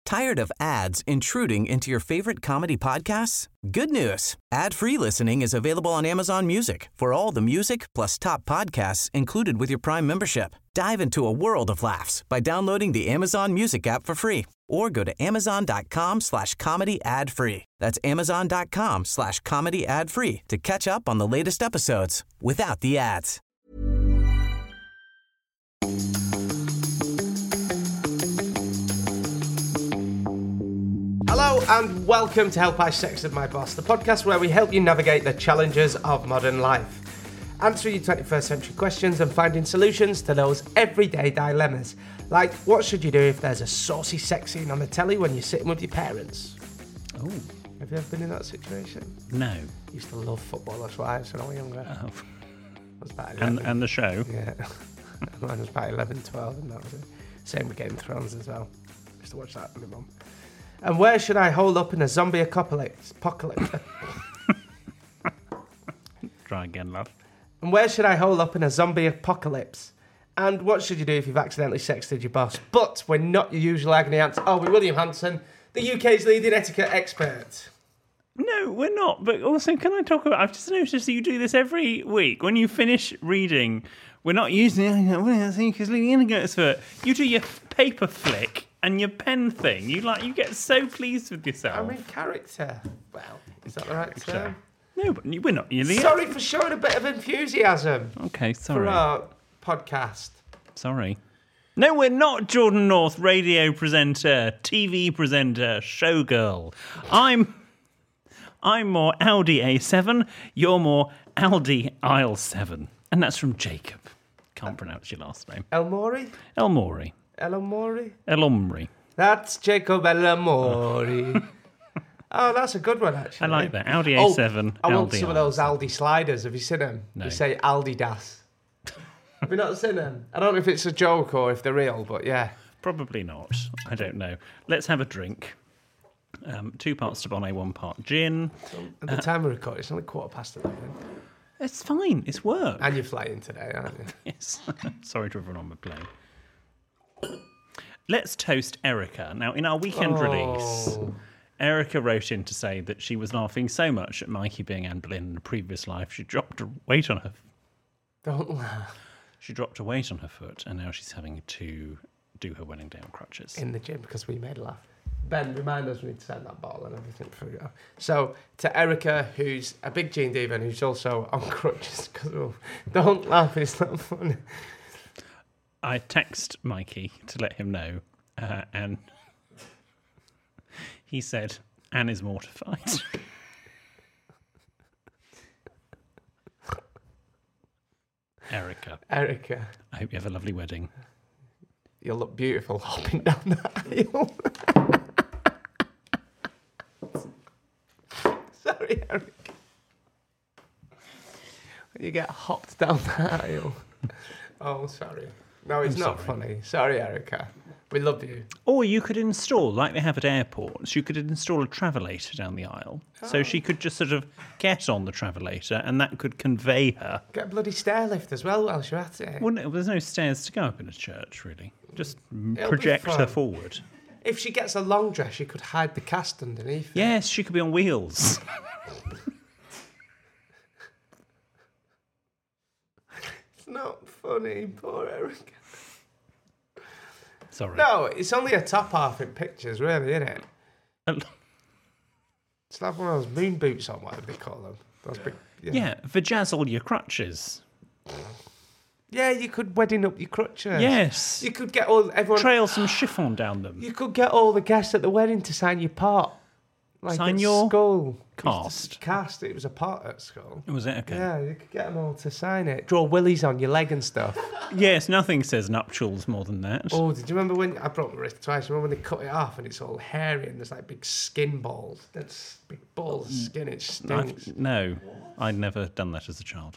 Tired of ads intruding into your favorite comedy podcasts? Good news. Ad-free listening is available on Amazon Music for all the music plus top podcasts included with your Prime membership. Dive into a world of laughs by downloading the Amazon Music app for free or go to amazon.com/comedy ad-free. That's amazon.com/comedy ad-free to catch up on the latest episodes without the ads. Hello and welcome to Help I Sexted My Boss, the podcast where we help you navigate the challenges of modern life, answering your 21st century questions and finding solutions to those everyday dilemmas. Like, what should you do if there's a saucy sex scene on the telly when you're sitting with your parents? Oh. Have you ever been in that situation? No. I used to love Footballers' Wives when I was younger. Oh. I was about 11. And the show? Yeah. Mine was about 11, 12, and that was it. Same with Game of Thrones as well. I used to watch that with my mum. And where should I hold up in a zombie apocalypse? Try again, love. And where should I hold up in a zombie apocalypse? And what should you do if you've accidentally sexted your boss? But we're not your usual agony aunts. Oh, we're William Hanson, the UK's leading etiquette expert. No, we're not. But also, can I talk about... I've just noticed that you do this every week. When you finish reading, we're not using UK's leading etiquette expert. You do your paper flick and your pen thing. You get so pleased with yourself. I'm in character. Well, is that the right term? No, but we're not really. Sorry for showing a bit of enthusiasm. Okay, sorry. For our podcast. Sorry. No, we're not Jordan North, radio presenter, TV presenter, showgirl. I'm more Audi A7, you're more Aldi Aisle 7. And that's from Jacob. Can't pronounce your last name. Elmori? Elmori. Elomori? Elomri. That's Jacob Elomori. Oh, that's a good one, actually. I like that. Audi A7, I want Aldi some of those Aldi sliders. Have you seen them? No. They say Aldi Das. Have you not seen them? I don't know if it's a joke or if they're real, but yeah. Probably not. I don't know. Let's have a drink. 2 parts to Bonnet, 1 part gin. At the time we record, it's only 11:15. It's fine. It's work. And you're flying today, aren't you? Yes. Sorry to everyone on the plane. Let's toast Erica. Now, in our weekend release, Erica wrote in to say that she was laughing so much at Mikey being Anne Boleyn in a previous life, she dropped a weight on her. Don't laugh. She dropped a weight on her foot, and now she's having to do her wedding day on crutches. In the gym because we made her laugh. Ben, remind us we need to send that bottle and everything for you. So, to Erica, who's a big Gene diva and who's also on crutches, because don't laugh, it's not funny. I text Mikey to let him know, and he said, Anne is mortified. Erica, I hope you have a lovely wedding. You'll look beautiful hopping down the aisle. Sorry, Erica. When you get hopped down the aisle. Oh, sorry. No, it's not funny. Sorry, Erica. We love you. Or you could install, like they have at airports, you could install a travelator down the aisle. So she could just sort of get on the travelator and that could convey her. Get a bloody stair lift as well while you're at it. Well, no, there's no stairs to go up in a church, really. Just project her forward. If she gets a long dress, she could hide the cast underneath. Yes, she could be on wheels. It's not funny, poor Erica. Sorry. No, it's only a top half in pictures, really, isn't it? It's like one of those moon boots on, whatever they call them. Those big, yeah, vajazzle your crutches. Yeah, you could wedding up your crutches. Yes. You could get everyone... Trail some chiffon down them. You could get all the guests at the wedding to sign your pot. Like Sign at your school. cast? Cast. It was a pot at school. Was it? Okay. Yeah, you could get them all to sign it. Draw willies on your leg and stuff. Yes, nothing says nuptials more than that. Oh, did you remember when... I broke my wrist twice. Remember when they cut it off and it's all hairy and there's like big skin balls? That's big balls of skin. It stinks. No, I'd never done that as a child.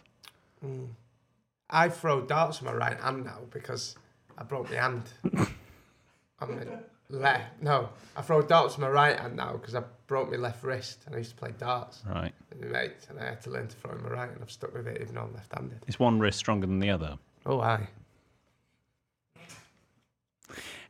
I throw darts with my right hand now because I broke my hand. on my left. No, I throw darts with my right hand now because I broke my left wrist and I used to play darts. Right. With my mates, and I had to learn to throw in my right, and I've stuck with it even though I'm left-handed. Is one wrist stronger than the other? Oh, aye.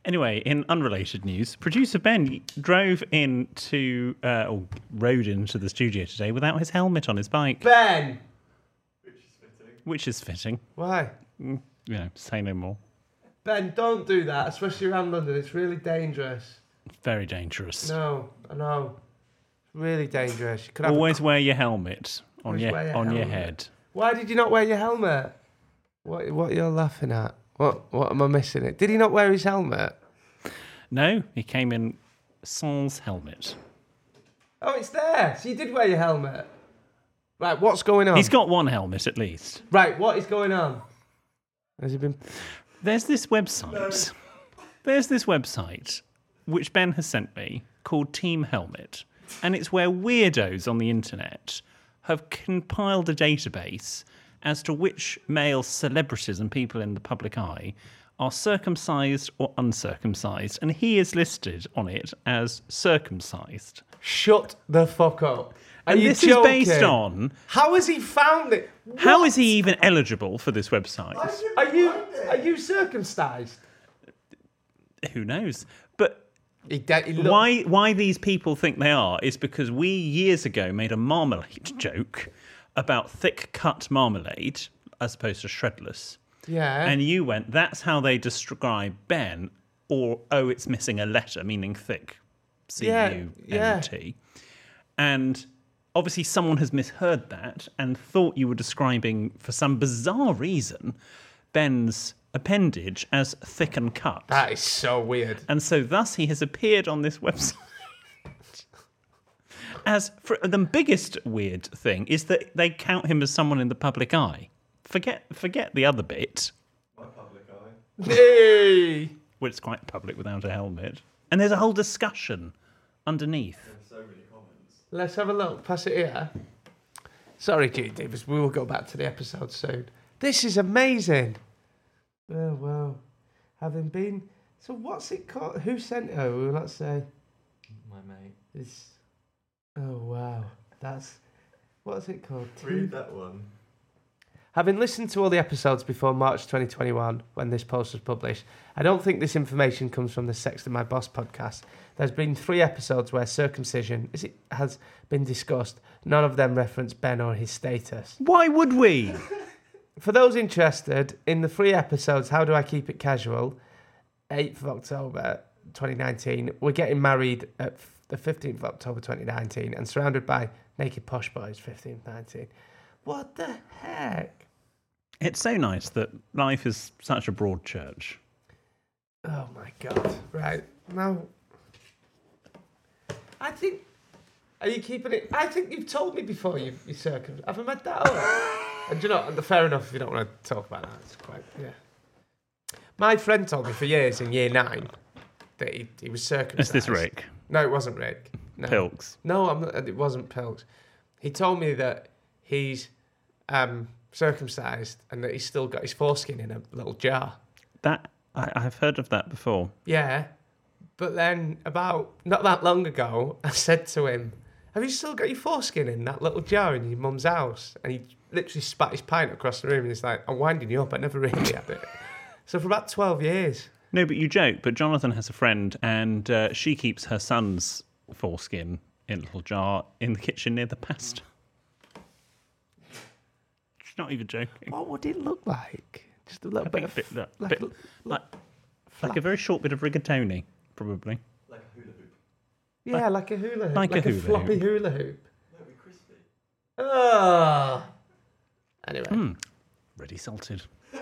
Anyway, in unrelated news, producer Ben rode into the studio today without his helmet on his bike. Ben! Which is fitting. Why? Say no more. Ben, don't do that, especially around London. It's really dangerous. Very dangerous. No, I know. Really dangerous. You could have Always wear your helmet on your helmet. head. Why did you not wear your helmet? What are you laughing at? What am I missing it? Did he not wear his helmet? No, he came in sans helmet. Oh, it's there. So you did wear your helmet. Right, what's going on? He's got one helmet at least. Right, what is going on? Has he been... There's this website. There's this website which Ben has sent me called Team Helmet. And it's where weirdos on the internet have compiled a database as to which male celebrities and people in the public eye are circumcised or uncircumcised. And he is listed on it as circumcised. Shut the fuck up. And this is based on... How has he found it? What? How is he even eligible for this website? Are you circumcised? Who knows? But he why these people think they are is because we years ago made a marmalade joke about thick cut marmalade as opposed to shredless. Yeah. And you went, that's how they describe Ben, or it's missing a letter, meaning thick. C-U-N-T. And obviously someone has misheard that and thought you were describing, for some bizarre reason, Ben's appendage as thick and cut. That is so weird. And so thus he has appeared on this website. As for the biggest weird thing is that they count him as someone in the public eye. Forget the other bit. My public eye. Hey! Well, it's quite public without a helmet. And there's a whole discussion underneath. So many comments. Let's have a look. Pass it here. Sorry, G. Davis. We will go back to the episode soon. This is amazing. Oh, wow. Having been... So what's it called? Who sent it over? Let's say... My mate. It's... Oh, wow. That's... What's it called? Read that one. Having listened to all the episodes before March 2021, when this post was published, I don't think this information comes from the Sex to My Boss podcast. There's been 3 episodes where circumcision has been discussed. None of them reference Ben or his status. Why would we? For those interested, in the 3 episodes, How Do I Keep It Casual, 8th of October 2019, we're getting married at the 15th of October 2019 and surrounded by naked posh boys, 15th, 19th. What the heck? It's so nice that life is such a broad church. Oh my God. Right. Now, I think... Are you keeping it... I think you've told me before you circumcised. Have I made that up? And do you know, fair enough if you don't want to talk about that. It's quite... Yeah. My friend told me for years in year 9 that he was circumcised. Is this Rick? No, it wasn't Rick. No. Pilks? No, it wasn't Pilks. He told me that he's circumcised and that he's still got his foreskin in a little jar. That I've heard of that before. Yeah, but then about not that long ago, I said to him, "Have you still got your foreskin in that little jar in your mum's house?" And he literally spat his pint across the room and he's like, "I'm winding you up. I never really had it." So for about 12 years. No, but you joke. But Jonathan has a friend, and she keeps her son's foreskin in a little jar in the kitchen near the pasta. She's not even joking. What would it look like? Just a little bit of... Like a very short bit of rigatoni, probably. Like a hula hoop. Yeah, like a hula hoop. Like a hula floppy hoop. hula hoop. That'd be crispy. Oh. Anyway. Ready salted.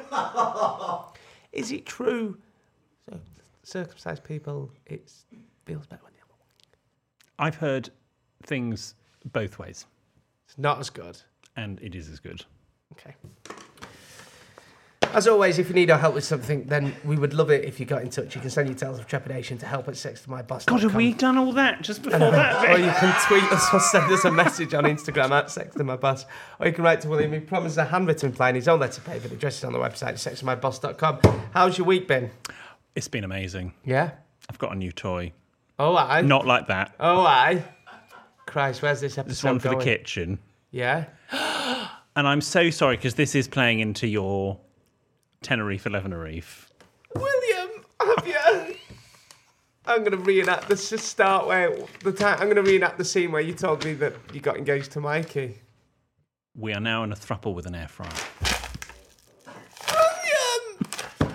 Is it true? So, circumcised people, it feels better when the other one. I've heard things both ways, It's not as good. and it is as good. Okay. As always, if you need our help with something, then we would love it if you got in touch. You can send your tales of trepidation to help@sextomyboss.com. God, have we done all that just before that? Or you can tweet us or send us a message on Instagram @sextomyboss. Or you can write to William. He promises a handwritten reply in his own letter paper. The address is on the website, sextomyboss.com. How's your week been? It's been amazing. Yeah? I've got a new toy. Oh, aye. Not like that. Oh, aye. Christ, where's this episode This one for going? the kitchen. Yeah? And I'm so sorry because this is playing into your Tenerife 11 Reef. William, have you... I'm going to reenact the start where the time. I'm going to reenact the scene where you told me that you got engaged to Mikey. We are now in a throuple with an air fryer. William!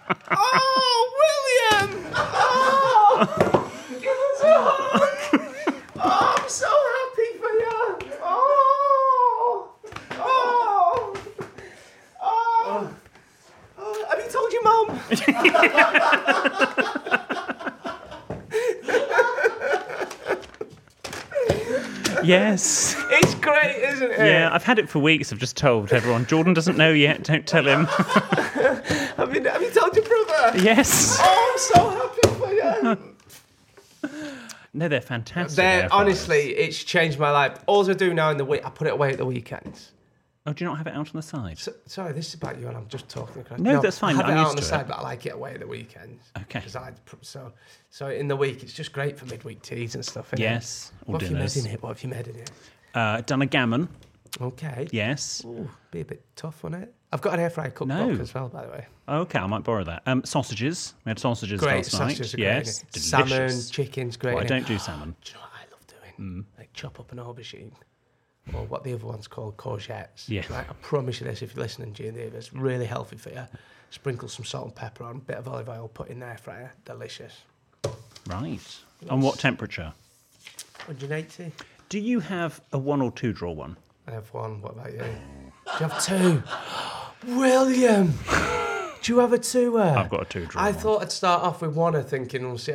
Oh, William! Oh! Give us a hug! Oh, I'm so happy for you! Oh! Oh! Oh! Oh! Have you told your mum? Yes. It's great, isn't it? Yeah, I've had it for weeks. I've just told everyone. Jordan doesn't know yet. Don't tell him. Have you told your brother? Yes. Oh, I'm so happy for you. No, they're fantastic. air fryers. Honestly, it's changed my life. All I do now in the week, I put it away at the weekends. Oh, do you not have it out on the side? Sorry, this is about you, and I'm just talking. No, that's fine. I have I'm it out used on the to side, it. but I like it away at the weekends. Okay. So in the week, it's just great for midweek teas and stuff. Isn't Yes, It? or What dinners. have you made in it? What have you made in it? Done a gammon. Okay. Yes. Ooh, be a bit tough on it. I've got an air fryer cookbook No. as well, by the way. Okay, I might borrow that. Sausages. We had sausages Great, last night. sausages are great. Yes. Innit? Salmon, Delicious. chicken's great. Well, I innit? don't do salmon. Do you know what I love doing? Like chop up an aubergine, or what the other one's called, courgettes. Yeah. Like, I promise you this, if you're listening, G&D, it's really healthy for you. Sprinkle some salt and pepper on, bit of olive oil, put in the air fryer. Delicious. Right. On what temperature? 180. Do you have a 1 or 2 drawer one? I have one. What about you? Do you have two? William! Do you have a two? I've got a 2 drawer I one. thought I'd start off with one, thinking, we'll see.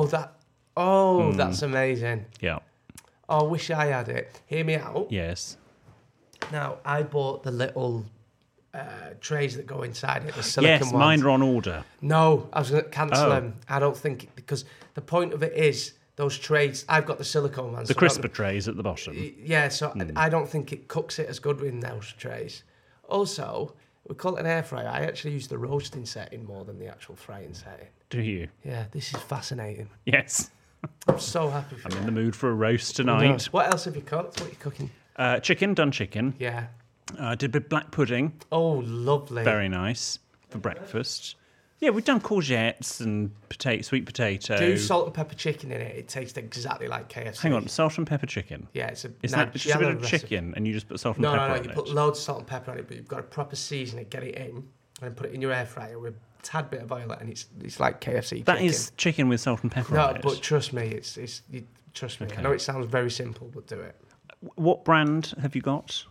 That's amazing. Yeah. Oh, I wish I had it. Hear me out. Yes. Now, I bought the little trays that go inside it, the silicon Yes, ones. mine are on order. No, I was going to cancel Oh. them. I don't think, because the point of it is, those trays, I've got the silicone ones. The so crisper trays at the bottom. Yeah, so I don't think it cooks it as good in those trays. Also, we call it an air fryer. I actually use the roasting setting more than the actual frying setting. Do you? Yeah, this is fascinating. Yes. I'm so happy for I'm you. in the mood for a roast tonight. What else have you cooked? What are you cooking? Chicken, done chicken. Yeah. Did a bit of black pudding. Oh, lovely. Very nice for breakfast. Yeah, we've done courgettes and sweet potato. Do salt and pepper chicken in it. It tastes exactly like KFC. Hang on, salt and pepper chicken. Yeah, it's a Is that just a bit of Nigella recipe. chicken and you just put salt and No, pepper no, on you it? put loads of salt and pepper on it, but you've got to proper season it, get it in, and then put it in your air fryer with a tad bit of oil, and it's like KFC That chicken. is chicken with salt and pepper No, on it. but trust me, trust me. I know it sounds very simple, but do it. What brand have you got?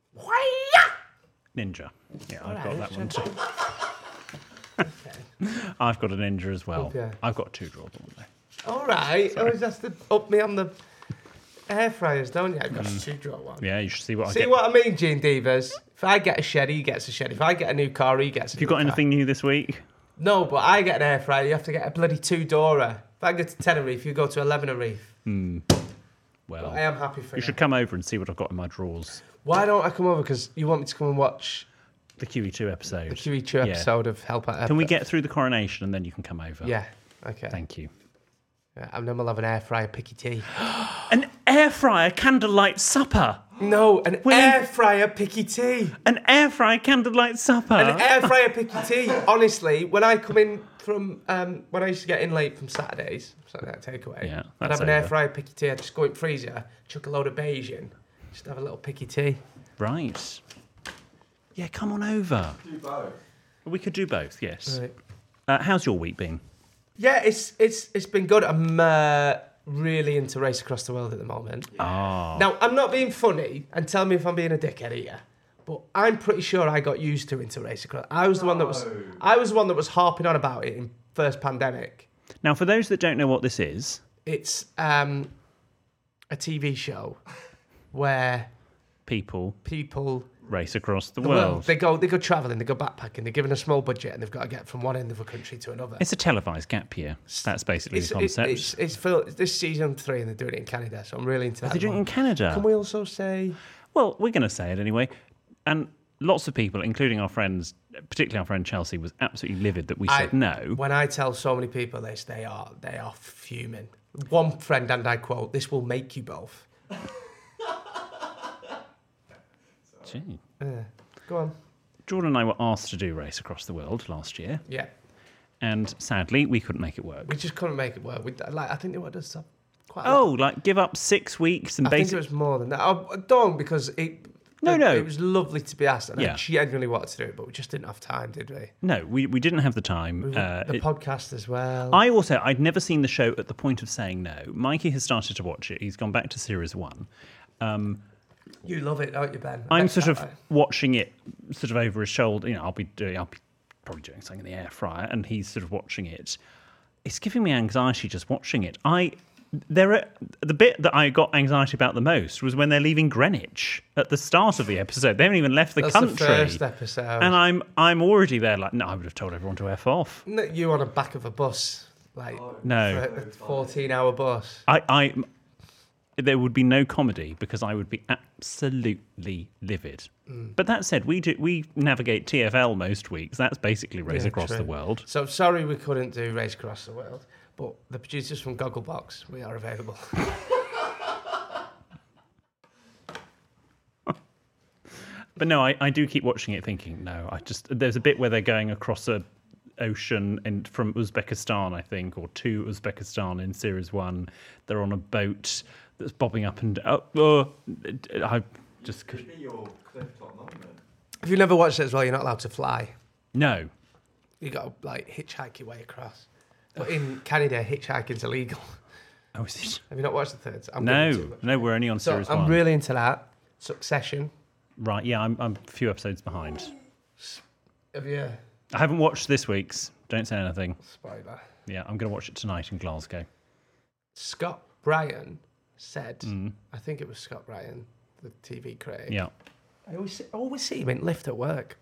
Ninja. Yeah, I've got Alright, that one too. Okay. I've got a Ninja as well. Okay. I've got 2 drawers one though. All right. Always has to up me on the air fryers, don't you? I've got a 2-drawer one. Yeah, you should see what I See get. what I mean, Gene Divas? If I get a shed, he gets a shed. If I get a new car, he gets a Have you new got car. anything new this week? No, but I get an air fryer. You have to get a bloody 2-doorer. If I go to Tenerife, you go to 11 Reef. Well, I am happy for you you. should come over and see what I've got in my drawers. Why don't I come over? Because you want me to come and watch The QE2 episode. the QE2 Yeah. episode of Help Out. Can we get through the coronation and then you can come over? Yeah. Okay. Thank you. Yeah, and then we'll have an air fryer picky tea. An air fryer candlelight supper. No, an air fryer picky tea. An air fryer candlelight supper. An air fryer picky tea. Honestly, when I come in from when I used to get in late from Saturday night takeaway, Yeah, I'd that's have an air over. fryer picky tea. I'd just go in the freezer, chuck a load of beige in, just have a little picky tea. Right. Yeah, come on over. Do both. We could do both, yes. Right. How's your week been? Yeah, it's been good. I'm really into Race Across the World at the moment. Oh. Now, I'm not being funny, and tell me if I'm being a dickhead here, but I'm pretty sure I got used to into Race Across. I was the one that was harping on about it in first pandemic. Now, for those that don't know what this is, It's a TV show where people people race across the well, world. they go travelling, they go backpacking, they're given a small budget, and they've got to get from one end of the country to another. It's a televised gap year. That's basically the concept. It's for this season 3, and they're doing it in Canada, so I'm really into that. They're doing it in Canada. Can we also say? Well, we're going to say it anyway. And lots of people, including our friends, particularly our friend Chelsea, was absolutely livid that we said no. When I tell so many people this, they are fuming. One friend, and I quote, "This will make you both." Gee. Go on. Jordan and I were asked to do Race Across the World last year. Yeah. And sadly, we couldn't make it work. We just couldn't make it work. I think they would have stopped quite a Oh, lot. like give up 6 weeks and I think it basically... was more than that. I don't, because it was lovely to be asked, and I genuinely wanted to do it, but we just didn't have time, did we? No, we didn't have the time. The podcast as well. I'd never seen the show at the point of saying no. Mikey has started to watch it. He's gone back to series 1. You love it, don't you, Ben? I'm sort of watching it sort of over his shoulder. I'll be probably doing something in the air fryer, and he's sort of watching it. It's giving me anxiety just watching it. The bit that I got anxiety about the most was when they're leaving Greenwich at the start of the episode. They haven't even left the country. That's the first episode. And I'm already there like, no, I would have told everyone to F off. No, you on the back of a bus, like no, for a 14-hour bus. There would be no comedy because I would be absolutely livid. But that said, we navigate TFL most weeks. That's basically Race Across the World. So sorry we couldn't do Race Across the World, but the producers from Gogglebox, we are available. But no, I do keep watching it thinking, no, there's a bit where they're going across a ocean and from Uzbekistan, I think, or to Uzbekistan in series 1. They're on a boat that's bobbing up and I just could. Your cliff-top moment. If you've never watched it as well, you're not allowed to fly. No. You got to hitchhike your way across. But in Canada, hitchhiking's illegal. Oh, is it? Have you not watched the third? No, we're only on series 1. I'm really into that. Succession. Right, yeah, I'm a few episodes behind. Have you? I haven't watched this week's. Don't say anything. Spoiler. Yeah, I'm going to watch it tonight in Glasgow. Scott Bryan said, I think it was Scott Bryan, the TV critic. Yeah. I always see him in Lift at work.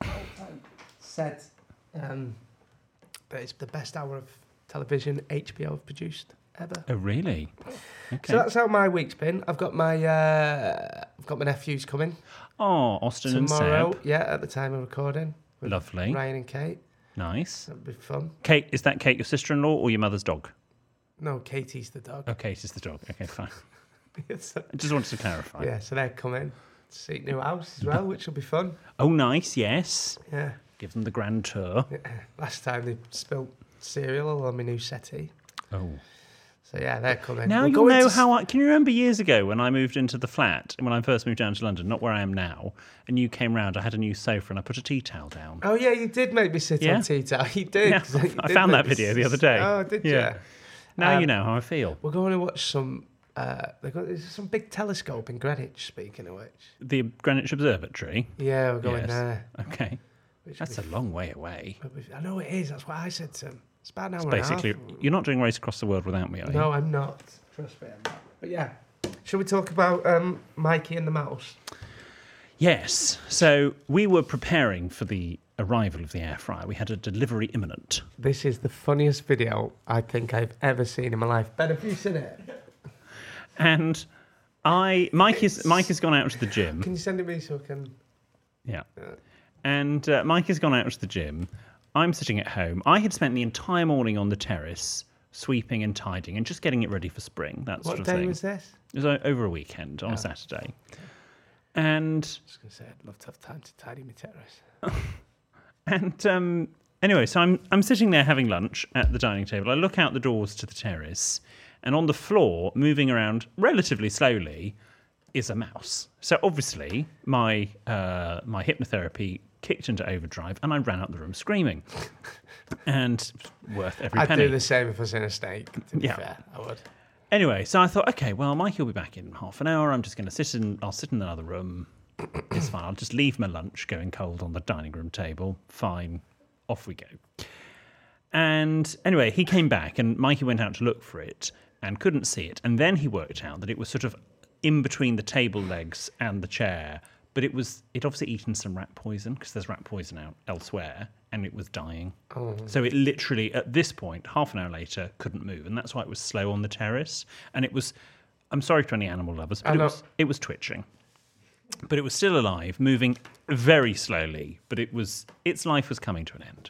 Said that it's the best hour of television HBO have produced ever. Oh, really? Okay. So that's how my week's been. I've got my nephews coming Oh, Austin tomorrow. and Seb. Yeah, at the time of recording. With Lovely. Ryan and Kate. Nice. That'll be fun. Kate, is that Kate your sister-in-law or your mother's dog? No, Katie's the dog. Oh, Kate is the dog. Okay, fine. So, I just wanted to clarify. yeah, so they're coming to see new house as well, which will be fun. Oh, nice, yes. Yeah. Give them the grand tour. Last time they spilt cereal on my new settee. Oh. So yeah, they're coming. Now you'll know how can you remember years ago when I moved into the flat, when I first moved down to London, not where I am now, and you came round, I had a new sofa and I put a tea towel down. Oh yeah, you did make me sit on tea towel. You did. Yeah, I found that video the other day. Oh, did Yeah. you? Now you know how I feel. We're going to watch some. There's some big telescope in Greenwich. Speaking of which, The Greenwich Observatory. yeah, we're going Yes. there. Okay. Which will That's a be- long way away. I know it is. That's what I said to him. It's about an hour Basically, and a half. you're not doing Race Across the World without me, are you? No, I'm not. Trust me, I'm not. But yeah, shall we talk about Mikey and the mouse? Yes. So we were preparing for the arrival of the air fryer. We had a delivery imminent. This is the funniest video I think I've ever seen in my life. Ben, have you seen it? And Mike has gone out to the gym. Can you send it me so I can? Yeah. And Mike has gone out to the gym. I'm sitting at home. I had spent the entire morning on the terrace sweeping and tidying and just getting it ready for spring, that sort What of day thing. was this? It was over a weekend on a Saturday. And I was going to say I'd love to have time to tidy my terrace. And anyway, so I'm sitting there having lunch at the dining table. I look out the doors to the terrace, and on the floor, moving around relatively slowly, is a mouse. So obviously, my hypnotherapy kicked into overdrive, and I ran out the room screaming. And worth every I'd penny. do the same if I was in a snake. To be Yeah. fair, I would. Anyway, so I thought, okay, well, Mikey will be back in half an hour. I'm just going to I'll sit in another room. It's fine. I'll just leave my lunch going cold on the dining room table. Fine. Off we go. And anyway, he came back and Mikey went out to look for it and couldn't see it. And then he worked out that it was sort of in between the table legs and the chair. But it obviously eaten some rat poison because there's rat poison out elsewhere, and it was dying. Oh. So it literally, at this point, half an hour later, couldn't move, and that's why it was slow on the terrace. And it was, I'm sorry to any animal lovers, but it was twitching, but it was still alive, moving very slowly. But its life was coming to an end.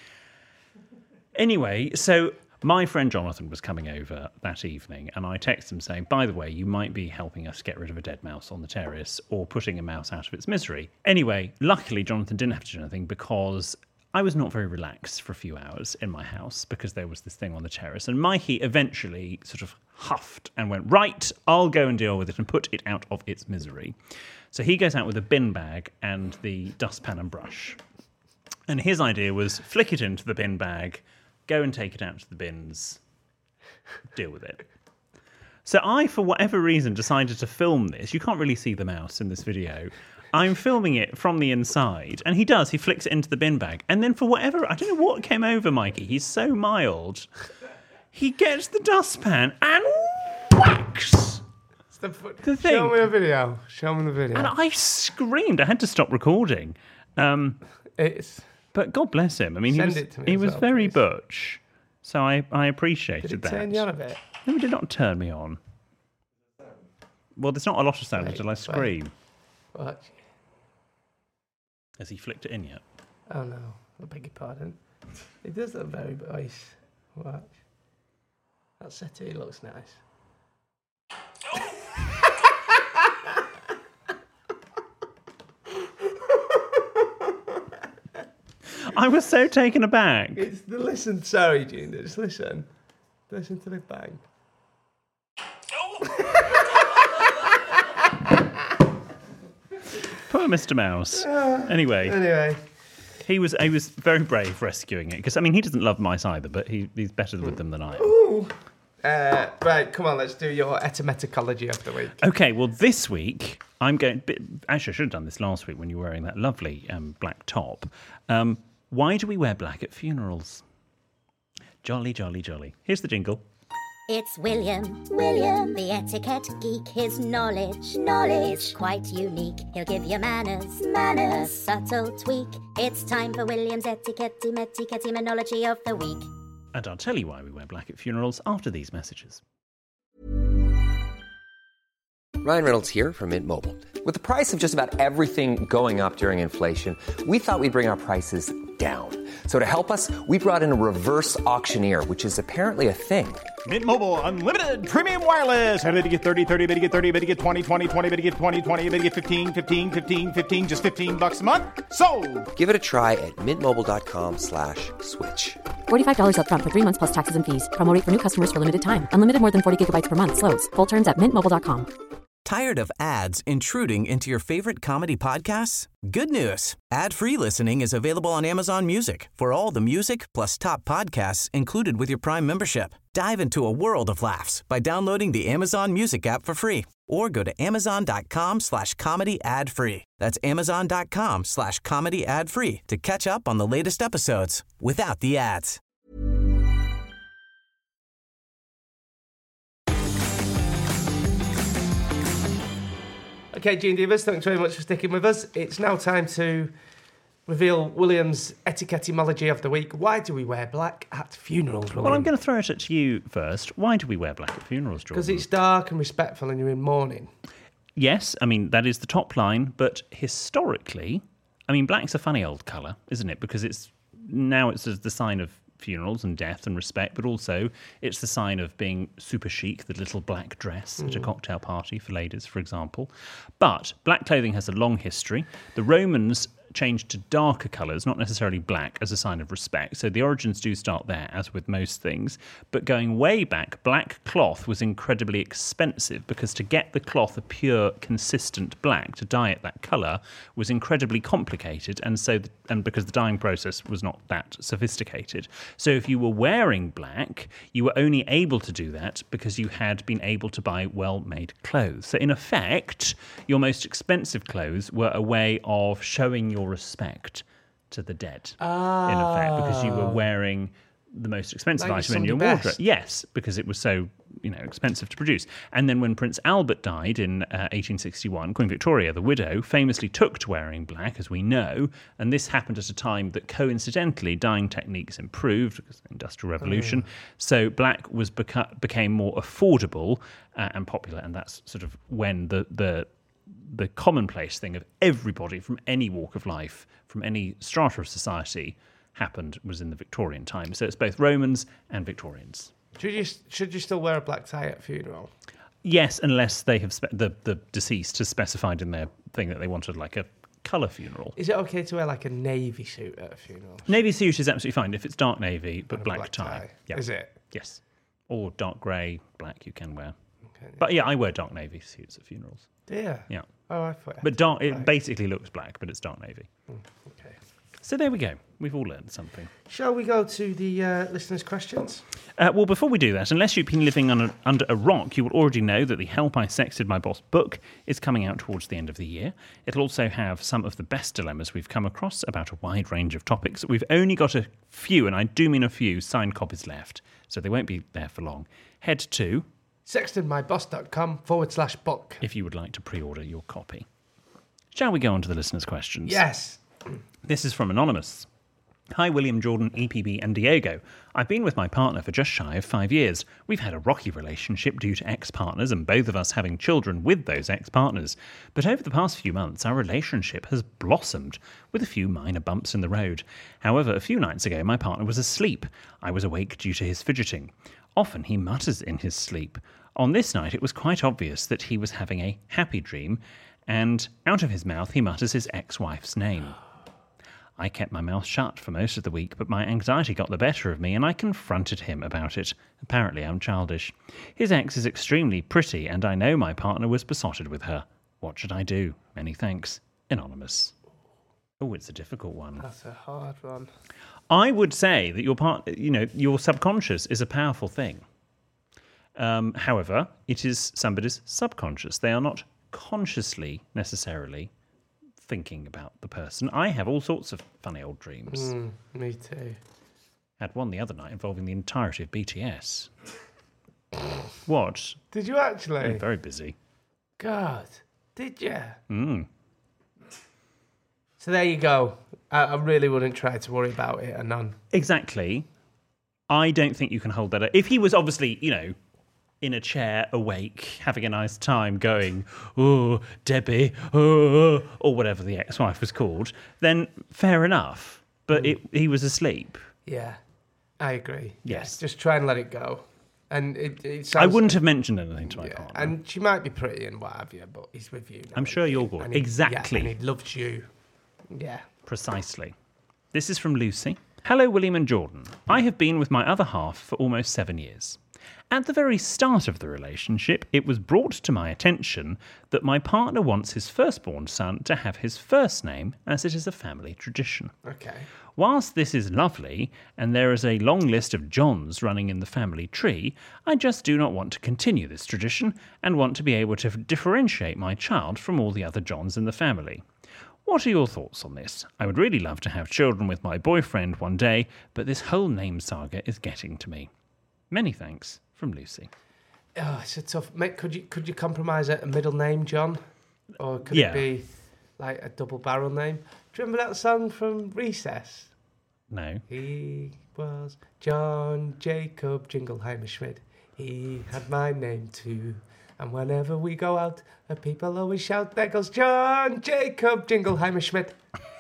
Anyway, so my friend Jonathan was coming over that evening, and I texted him saying, by the way, you might be helping us get rid of a dead mouse on the terrace or putting a mouse out of its misery. Anyway, luckily, Jonathan didn't have to do anything because I was not very relaxed for a few hours in my house because there was this thing on the terrace. And Mikey eventually sort of huffed and went, right, I'll go and deal with it and put it out of its misery. So he goes out with a bin bag and the dustpan and brush. And his idea was flick it into the bin bag, go and take it out to the bins, deal with it. So I, for whatever reason, decided to film this. You can't really see the mouse in this video. I'm filming it from the inside. And he does. He flicks it into the bin bag. And then for whatever... I don't know what came over Mikey. He's so mild. He gets the dustpan and whacks the thing. Show me the video. Show me the video. And I screamed. I had to stop recording. But God bless him. I mean, he was very butch. So I appreciated that. Did it turn you on a bit? No, it did not turn me on. Well, there's not a lot of sound until I scream. Watch. Has he flicked it in yet? Oh no, I beg your pardon. It does look very nice. Watch. That settee looks nice. I was so taken aback. Listen, sorry, Gene, just listen. Listen to the bang. Poor Mr. Mouse. Anyway. He was very brave rescuing it. Because, I mean, he doesn't love mice either, but he's better with them than I am. Ooh. Right, come on, let's do your etymology of the week. Okay, well, this week, actually, I should have done this last week when you were wearing that lovely black top. Why do we wear black at funerals? Jolly, jolly, jolly. Here's the jingle. It's William, the etiquette geek. His knowledge is quite unique. He'll give you manners, a subtle tweak. It's time for William's etymology of the week. And I'll tell you why we wear black at funerals after these messages. Ryan Reynolds here from Mint Mobile. With the price of just about everything going up during inflation, we thought we'd bring our prices down. So to help us, we brought in a reverse auctioneer, which is apparently a thing. Mint Mobile Unlimited Premium Wireless. How to get 30, 30, bit to get 30, bit to get 20, 20, 20, bit to get 20, 20, bit to get 15, 15, 15, 15, just $15 a month? Sold! Give it a try at mintmobile.com/switch. $45 up front for 3 months plus taxes and fees. Promo rate for new customers for limited time. Unlimited more than 40 gigabytes per month. Slows full terms at mintmobile.com. Tired of ads intruding into your favorite comedy podcasts? Good news. Ad-free listening is available on Amazon Music for all the music plus top podcasts included with your Prime membership. Dive into a world of laughs by downloading the Amazon Music app for free or go to amazon.com/comedy ad-free. That's amazon.com/comedy ad-free to catch up on the latest episodes without the ads. Okay, Gene Davis, thanks very much for sticking with us. It's now time to reveal William's etymology of the week. Why do we wear black at funerals, William? Well, I'm going to throw it at you first. Why do we wear black at funerals, Jordan? Because it's dark and respectful and you're in mourning. Yes, I mean, that is the top line, but historically, I mean, black's a funny old colour, isn't it? Because it's the sign of funerals and death and respect, but also it's the sign of being super chic, the little black dress at a cocktail party for ladies, for example. But black clothing has a long history. The Romans changed to darker colours, not necessarily black, as a sign of respect. So the origins do start there, as with most things. But going way back, black cloth was incredibly expensive because to get the cloth a pure, consistent black, to dye it that colour, was incredibly complicated. And because the dyeing process was not that sophisticated. So if you were wearing black, you were only able to do that because you had been able to buy well-made clothes. So in effect, your most expensive clothes were a way of showing your respect to the dead, in effect, because you were wearing the most expensive item in your wardrobe. Yes, because it was so, expensive to produce. And then when Prince Albert died in 1861, Queen Victoria, the widow, famously took to wearing black, as we know, and this happened at a time that coincidentally dyeing techniques improved because of the Industrial Revolution. So black became more affordable and popular, and that's sort of when the commonplace thing of everybody from any walk of life, from any strata of society, was in the Victorian time. So it's both Romans and Victorians. Should you still wear a black tie at a funeral? Yes, unless they have the deceased has specified in their thing that they wanted like a colour funeral. Is it okay to wear like a navy suit at a funeral? Navy suit is absolutely fine if it's dark navy, but And a black tie. Yeah. Is it? Yes. Or dark grey, black you can wear. Okay. But yeah, I wear dark navy suits at funerals. Yeah. Yeah. Oh, I thought. But dark, it basically looks black, but it's dark navy. Okay. So there we go. We've all learned something. Shall we go to the listeners' questions? Well, before we do that, unless you've been living under a rock, you will already know that the Help I Sexted My Boss book is coming out towards the end of the year. It'll also have some of the best dilemmas we've come across about a wide range of topics. We've only got a few, and I do mean a few, signed copies left, so they won't be there for long. Head to sextedmyboss.com/book if you would like to pre-order your copy. Shall we go on to the listeners' questions? Yes. This is from Anonymous. Hi, William, Jordan, EPB, and Diego. I've been with my partner for just shy of 5 years. We've had a rocky relationship due to ex-partners and both of us having children with those ex-partners. But over the past few months, our relationship has blossomed with a few minor bumps in the road. However, a few nights ago, my partner was asleep. I was awake due to his fidgeting. Often he mutters in his sleep. On this night, it was quite obvious that he was having a happy dream, and out of his mouth, he mutters his ex-wife's name. I kept my mouth shut for most of the week, but my anxiety got the better of me and I confronted him about it. Apparently I'm childish. His ex is extremely pretty and I know my partner was besotted with her. What should I do? Many thanks. Anonymous. Oh, it's a difficult one. That's a hard one. I would say that your subconscious is a powerful thing. However, it is somebody's subconscious. They are not consciously necessarily thinking about the person. I have all sorts of funny old dreams. Me too. Had one the other night involving the entirety of BTS. What? Did you actually? I'm very busy. God, did you? Mm. So there you go. I really wouldn't try to worry about it, Anon. Exactly. I don't think you can hold that. If he was obviously, in a chair, awake, having a nice time, going, oh, Debbie, oh, or whatever the ex-wife was called, then fair enough. But he was asleep. Yeah, I agree. Yes. Just try and let it go. And it sounds... I wouldn't have mentioned anything to my partner. And she might be pretty and what have you, but he's with you now. I'm sure you're good. Exactly. Yeah, and he loves you. Yeah. Precisely. This is from Lucy. Hello, William and Jordan. I have been with my other half for almost 7 years. At the very start of the relationship, it was brought to my attention that my partner wants his firstborn son to have his first name, as it is a family tradition. Okay. Whilst this is lovely, and there is a long list of Johns running in the family tree, I just do not want to continue this tradition and want to be able to differentiate my child from all the other Johns in the family. What are your thoughts on this? I would really love to have children with my boyfriend one day, but this whole name saga is getting to me. Many thanks. From Lucy. Oh, it's a tough... Mate, could you compromise a middle name, John? Or could it be like a double barrel name? Do you remember that song from Recess? No. He was John Jacob Jingleheimer Schmidt. He had my name too. And whenever we go out, the people always shout, there goes John Jacob Jingleheimer Schmidt.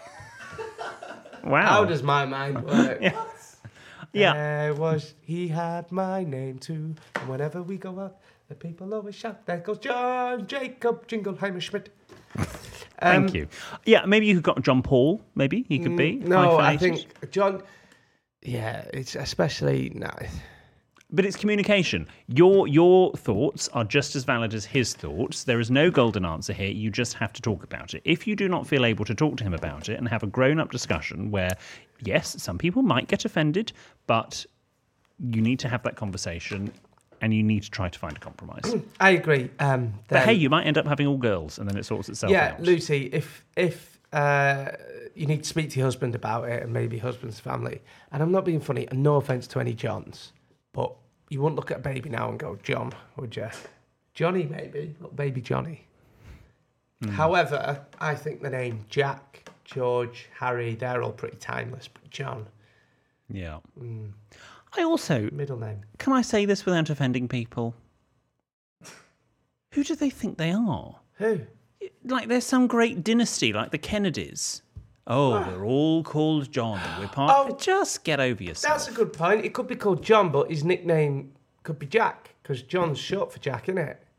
Wow. How does my mind work? Yeah. He had my name too. And whenever we go out, the people always shout, there goes John Jacob Jingleheimer Schmidt. Thank you. Yeah, maybe you could got John Paul, maybe he could be. No, I hyphenated. think John... Yeah, it's especially... No. But it's communication. Your thoughts are just as valid as his thoughts. There is no golden answer here. You just have to talk about it. If you do not feel able to talk to him about it and have a grown-up discussion where, yes, some people might get offended, but you need to have that conversation and you need to try to find a compromise. I agree. But hey, you might end up having all girls and then it sorts itself out. Yeah, Lucy, if you need to speak to your husband about it and maybe husband's family, and I'm not being funny, and no offence to any Johns, but you wouldn't look at a baby now and go, John, would you? Johnny, maybe. Little baby Johnny. However, I think the name Jack, George, Harry, they're all pretty timeless. But John... Yeah. I also... Middle name. Can I say this without offending people? Who do they think they are? Who? Like, there's some great dynasty, like the Kennedys. Oh, we're all called John. We're part... Oh, just get over yourself. That's a good point. It could be called John, but his nickname could be Jack, because John's short for Jack, isn't it?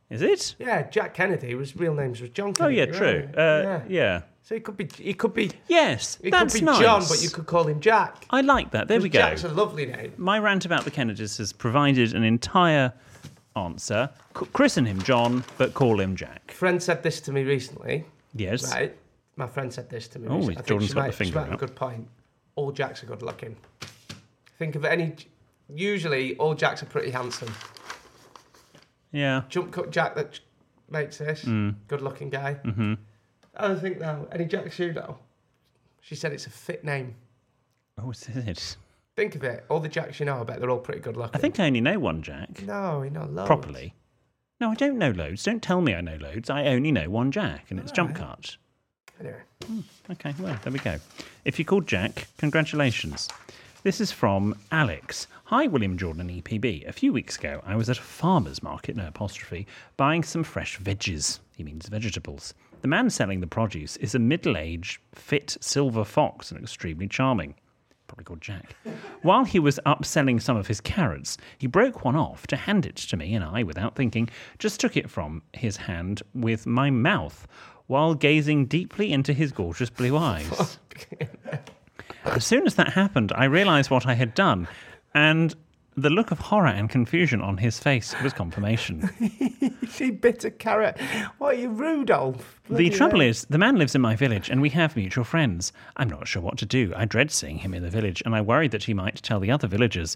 Is it? Yeah, Jack Kennedy. His real names was John Oh, Kennedy. yeah, true. Yeah. So he could be. Yes, He that's could be nice. John, but you could call him Jack. I like that. There we go. Jack's a lovely name. My rant about the Kennedys has provided an entire answer. Christen him John, but call him Jack. Friend said this to me recently. Yes. Right. My friend said this to me. Oh, recently. I think Jordan's she got might, the finger she might have out. a good point. All Jacks are good looking. Think of any. Usually, all Jacks are pretty handsome. Yeah. Jump cut Jack that makes this good looking guy. Mm-hmm. I don't think now. Any Jacks you know? She said it's a fit name. Oh, is it? Think of it. All the Jacks you know, I bet they're all pretty good looking. I think I only know one Jack. No, you know loads. Properly. No, I don't know loads. Don't tell me I know loads. I only know one Jack, and it's Jump Cut. Anyway. Okay, well, there we go. If you're called Jack, congratulations. This is from Alex. Hi, William Jordan and EPB. A few weeks ago, I was at a farmer's market, no apostrophe, buying some fresh veggies. He means vegetables. The man selling the produce is a middle-aged, fit silver fox and extremely charming. Probably called Jack. While he was up selling some of his carrots, he broke one off to hand it to me, and I, without thinking, just took it from his hand with my mouth, while gazing deeply into his gorgeous blue eyes. As soon as that happened, I realised what I had done, and the look of horror and confusion on his face was confirmation. She bit a carrot. What are you, Rudolph? The trouble is, the man lives in my village, and we have mutual friends. I'm not sure what to do. I dread seeing him in the village, and I worried that he might tell the other villagers,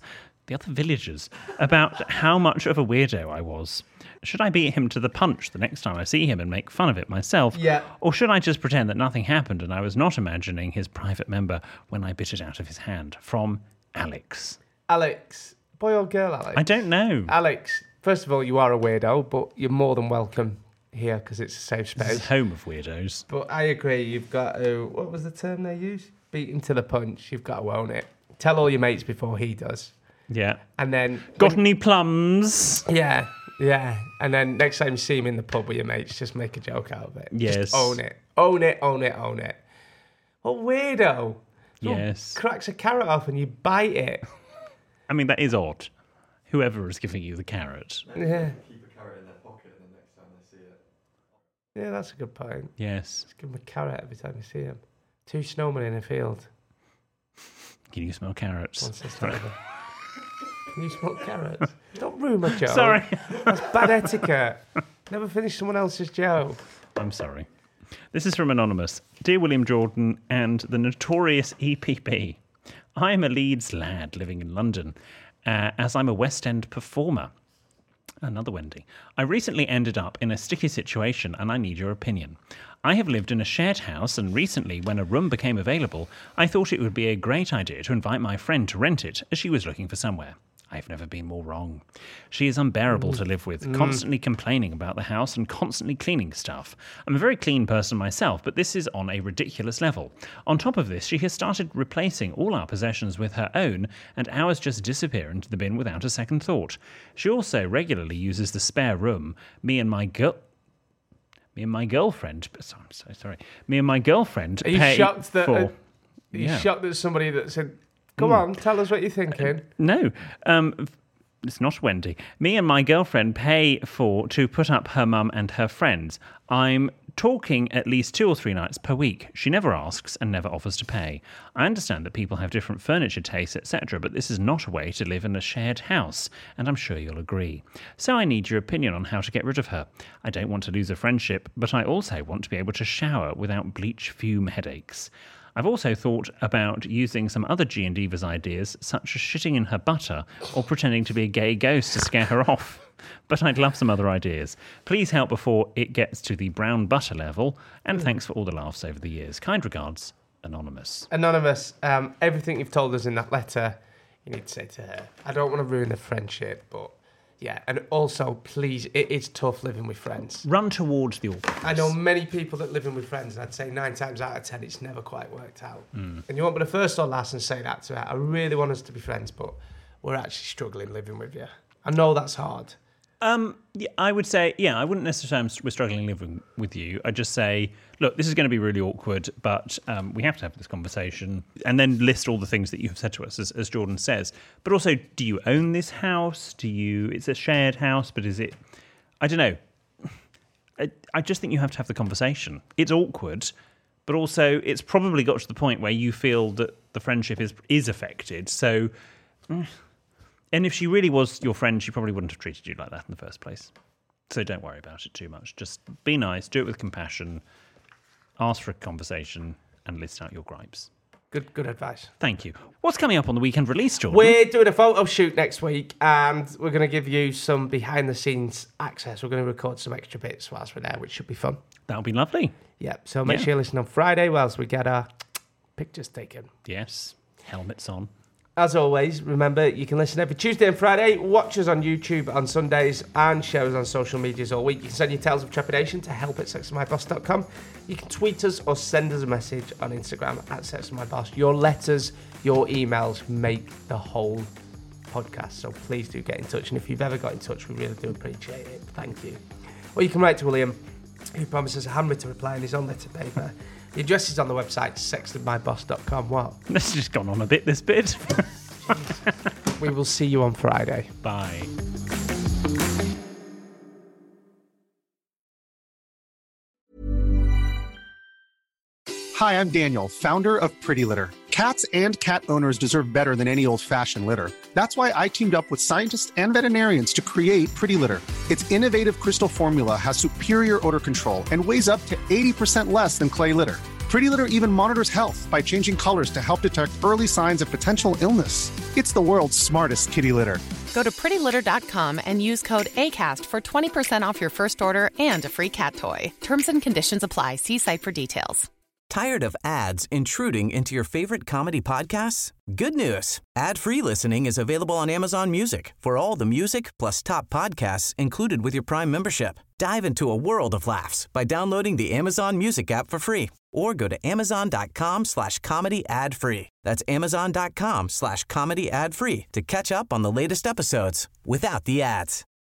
about how much of a weirdo I was. Should I beat him to the punch the next time I see him and make fun of it myself? Yeah. Or should I just pretend that nothing happened and I was not imagining his private member when I bit it out of his hand? From Alex. Alex. Boy or girl, Alex? I don't know. Alex, first of all, you are a weirdo, but you're more than welcome here because it's a safe This is space. home of weirdos. But I agree, you've got to, what was the term they used? Beat him to the punch. You've got to own it. Tell all your mates before he does. Yeah. And then... Got any plums? Yeah. And then next time you see him in the pub with your mates, just make a joke out of it. Yes. Just own it. Own it. What weirdo. Yes. Cracks a carrot off and you bite it. I mean, that is odd. Whoever is giving you the carrot. Yeah. Keep a carrot in their pocket and the next time they see it. Yeah, that's a good point. Yes. Just give him a carrot every time you see him. 2 snowmen in a field. Can you smell carrots? One sister over. Can you smell carrots? Don't ruin my joke. Sorry. That's bad etiquette. Never finish someone else's joke. I'm sorry. This is from Anonymous. Dear William Jordan and the notorious EPB, I am a Leeds lad living in London, as I'm a West End performer. Another Wendy. I recently ended up in a sticky situation and I need your opinion. I have lived in a shared house, and recently, when a room became available, I thought it would be a great idea to invite my friend to rent it, as she was looking for somewhere. I've never been more wrong. She is unbearable to live with, constantly complaining about the house and constantly cleaning stuff. I'm a very clean person myself, but this is on a ridiculous level. On top of this, she has started replacing all our possessions with her own, and ours just disappear into the bin without a second thought. She also regularly uses the spare room me and my girlfriend. I'm so sorry. Me and my girlfriend. Are you pay shocked that? for, Are you shocked that somebody that said, "Come on, tell us what you're thinking"? No, it's not Wendy. Me and my girlfriend pay to put up her mum and her friends. I'm talking at least 2 or 3 nights per week. She never asks and never offers to pay. I understand that people have different furniture tastes, etc., but this is not a way to live in a shared house, and I'm sure you'll agree. So I need your opinion on how to get rid of her. I don't want to lose a friendship, but I also want to be able to shower without bleach fume headaches. I've also thought about using some other G&Divas ideas, such as shitting in her butter or pretending to be a gay ghost to scare her off. But I'd love some other ideas. Please help before it gets to the brown butter level, and thanks for all the laughs over the years. Kind regards, Anonymous. Anonymous, everything you've told us in that letter, you need to say to her. I don't want to ruin the friendship, but yeah. And also, please, it is tough living with friends. Run towards the awkwardness. I know many people that live in with friends, and I'd say 9 times out of 10, it's never quite worked out. And you won't be the first or last and say that to her. I really want us to be friends, but we're actually struggling living with you. I know that's hard. Yeah, I would say, I wouldn't necessarily say we're struggling living with you. I'd just say, look, this is going to be really awkward, but we have to have this conversation, and then list all the things that you have said to us, as Jordan says. But also, do you own this house? It's a shared house, but is it, I don't know. I just think you have to have the conversation. It's awkward, but also it's probably got to the point where you feel that the friendship is affected. So, and if she really was your friend, she probably wouldn't have treated you like that in the first place. So don't worry about it too much. Just be nice, do it with compassion, ask for a conversation, and list out your gripes. Good advice. Thank you. What's coming up on the weekend release, Jordan? We're doing a photo shoot next week, and we're going to give you some behind-the-scenes access. We're going to record some extra bits whilst we're there, which should be fun. That'll be lovely. Yeah, so make sure you listen on Friday whilst we get our pictures taken. Yes, helmets on. As always, remember, you can listen every Tuesday and Friday, watch us on YouTube on Sundays, and share us on social medias all week. You can send your tales of trepidation to help@sexofmyboss.com. You can tweet us or send us a message on Instagram @sexofmyboss. Your letters, your emails make the whole podcast, so please do get in touch. And if you've ever got in touch, we really do appreciate it. Thank you. Or you can write to William, who promises a handwritten reply in his own letter paper. The address is on the website, sexofmyboss.com. What? This has just gone on a bit, this bit. We will see you on Friday. Bye. Hi, I'm Daniel, founder of Pretty Litter. Cats and cat owners deserve better than any old-fashioned litter. That's why I teamed up with scientists and veterinarians to create Pretty Litter. Its innovative crystal formula has superior odor control and weighs up to 80% less than clay litter. Pretty Litter even monitors health by changing colors to help detect early signs of potential illness. It's the world's smartest kitty litter. Go to prettylitter.com and use code ACAST for 20% off your first order and a free cat toy. Terms and conditions apply. See site for details. Tired of ads intruding into your favorite comedy podcasts? Good news. Ad-free listening is available on Amazon Music for all the music plus top podcasts included with your Prime membership. Dive into a world of laughs by downloading the Amazon Music app for free or go to amazon.com/comedy ad-free. That's amazon.com/comedy ad-free to catch up on the latest episodes without the ads.